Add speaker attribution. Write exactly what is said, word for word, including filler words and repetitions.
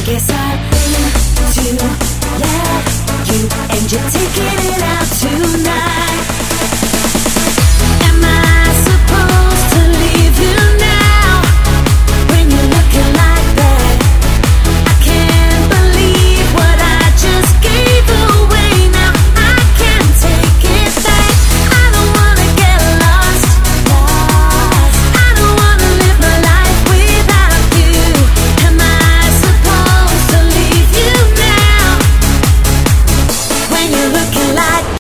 Speaker 1: Guess I'm in to love you, and you're taking it out tonight.